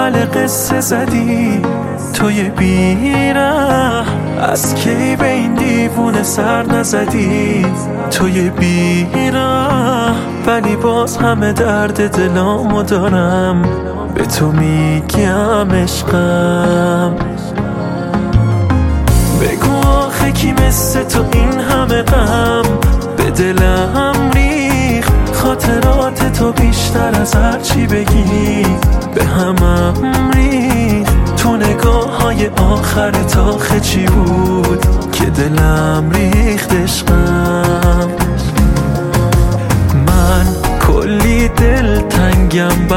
اول قصه زدی توی بیره، از کی به این دیوونه سر نزدی توی بیره، ولی باز همه درد دلامو دارم به تو میگم عشقم. بگو آخه کی مثل تو این همه غم به دلم ریخت، خاطرات تو بیشتر از هر چی بگی به همم ریخت، تو نگاه های آخر تا چی بود که دلم ریخت عشقم. من کلی دل تنگم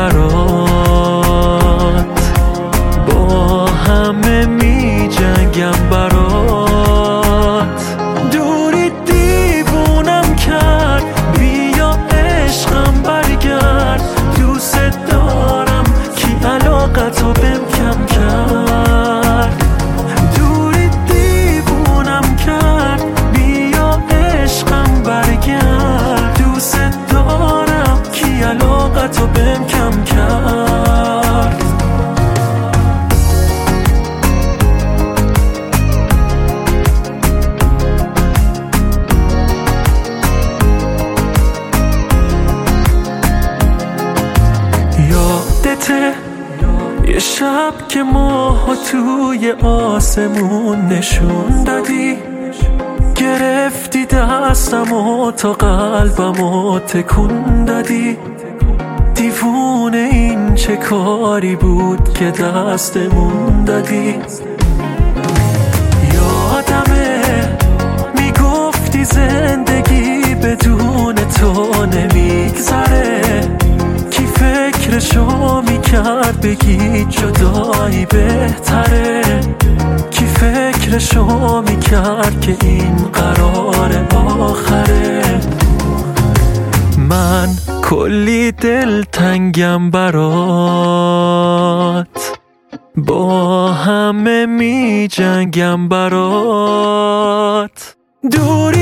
برات، با همه می جنگم برات، دوری دیوونم کرد، بیا عشقم برگرد، دوست دارم کی علاقتو بهم کم کرد، دوری دیوونم کرد، بیا عشقم برگرد، دوست دارم کی علاقتو بهم کم کرد. یادته یه شب که ماها توی آسمون نشون دادی، گرفتی دستم و تا قلبم و تکون دادی، دیوونه این چه کاری بود که دستمون دادی. یادمه میگفتی زندگی بدون تو نمیگذره، کی فکرشو میکرد بگی جدایی بهتره، کی فکرشو میکرد که این قرار آخره. من کلی دل تنگم برات، با همه می جنگم برات، دوری